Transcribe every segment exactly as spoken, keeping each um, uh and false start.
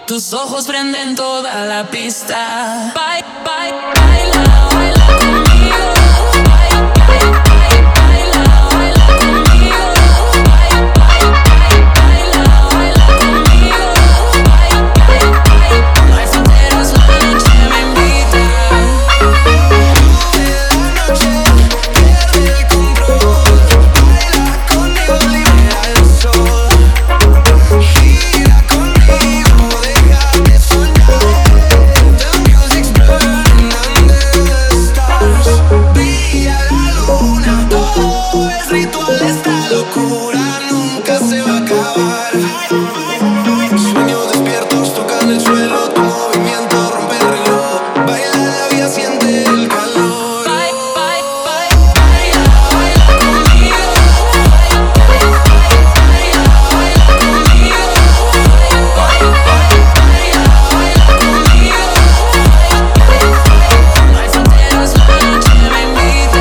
Tus ojos prenden toda la pista. Bye, bye, baila, baila conmigo. Bye, bye, bye, baila, baila conmigo. Bye, bye, bye, baila, baila conmigo. Bye, bye, bye. No hay fronteras, la noche me invita. La noche pierde el control. Baila conmigo, libera el sol. Gira conmigo, déjame soñar. The music's burning under the stars. Brilla la luna, todo es ritual. Esta locura nunca se va a acabar. Sueños despiertos tocan el suelo. Tu movimiento rompe el reloj. Baila la vida, siente el calor. Bye, bye, bye, baila, baila conmigo. Bye, bye, bye, baila, baila conmigo. Bye, bye, bye, baila, baila conmigo. Bye, bye, bye. No hay fronteras, la noche me invita.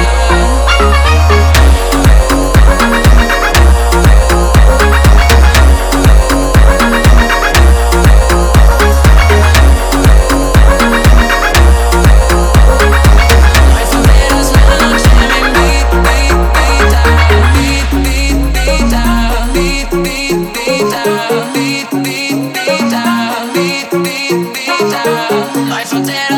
No hay fronteras, la noche me invita. Beat, beat, beat, beat, beat, beat, beat, beat, beat, beat, beat, beat. No hay fronteras.